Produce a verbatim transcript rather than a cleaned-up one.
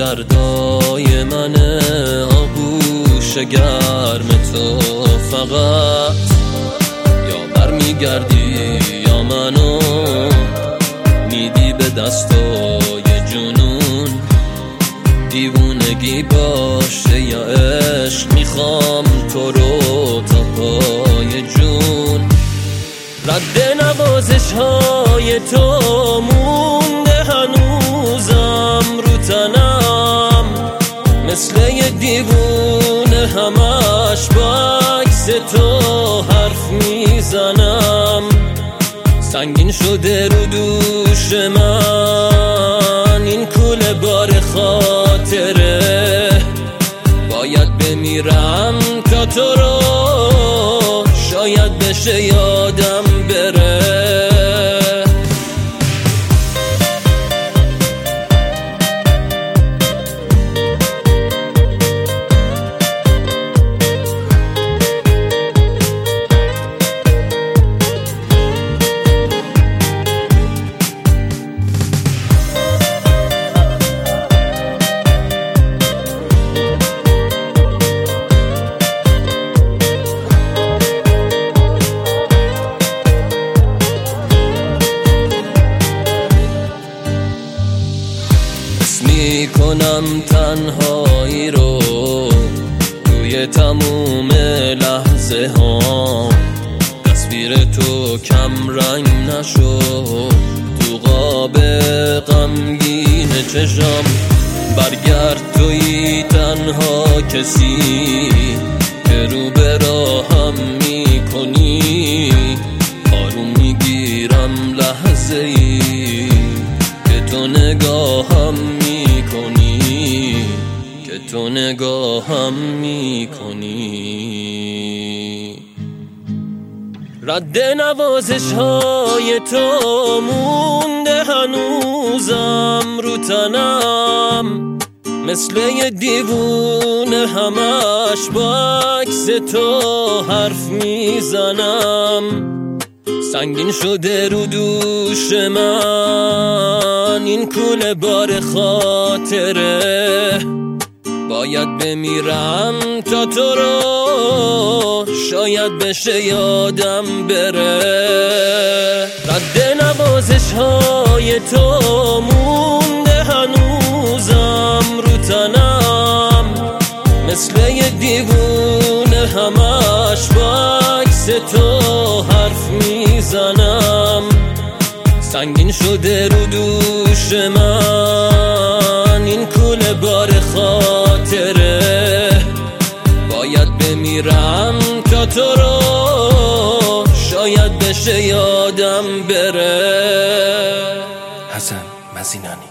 دردای منه، آغوش گرم تو فقط. یا برمیگردی یا منو میدی به دستای جنون، دیوونگی باشه یا عشق، میخوام تو رو تا پای جون. رد نوازش های تو مونده هنوزم رو تنم، مثل یه دیوونه همش با عکس تو حرف میزنم. سنگین شده رو دوش من این کوله بار خاطره، باید بمیرم تا تو رو شاید بشه یادم بره. میکنم تنهایی رو توی تموم لحظه ها، تصویر تو کم رنگ نشد تو قاب غمگین چشم. برگرد توی تنها کسی که رو به راهم میکنی، آروم میگیرم لحظه ای که تو نگاهم میکنی، که تو نگاهم میکنی. رد نوازش های تو مونده هنوزم رو تنم، مثل یه دیوونه همش با عکس تو حرف میزنم. سنگین شده رو دوش من این کوله بار خاطره، باید بمیرم تا تو رو شاید بشه یادم بره. رد نوازش های تو مونده هنوزم رو تنم، مثل یه دیوونه همش با عکس تو حرف میزنم. سنگین شده رو دوش من این کوله بار خاطره، باید بمیرم تا تو رو شاید بشه یادم بره. حسن مزینانی.